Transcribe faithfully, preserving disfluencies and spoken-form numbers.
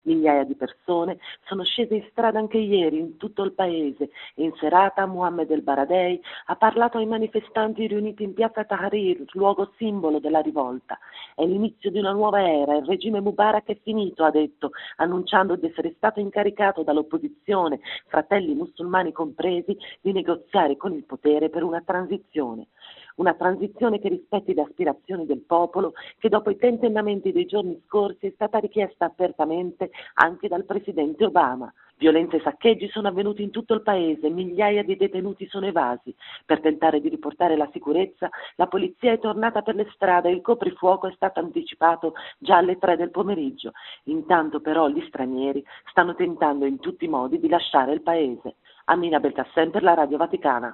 Migliaia di persone sono scese in strada anche ieri in tutto il paese e in serata Mohammed El Baradei ha parlato ai manifestanti riuniti in piazza Tahrir, luogo simbolo della rivolta. È l'inizio di una nuova era, il regime Mubarak è finito, ha detto, annunciando di essere stato incaricato dall'opposizione, fratelli musulmani compresi, di negoziare con il potere per una transizione. Una transizione che rispetti le aspirazioni del popolo, che dopo i tentennamenti dei giorni scorsi è stata richiesta apertamente anche dal presidente Obama. Violenze e saccheggi sono avvenuti in tutto il paese, migliaia di detenuti sono evasi. Per tentare di riportare la sicurezza, la polizia è tornata per le strade e il coprifuoco è stato anticipato già alle tre del pomeriggio. Intanto però gli stranieri stanno tentando in tutti i modi di lasciare il paese. Annina Beltassen per la Radio Vaticana.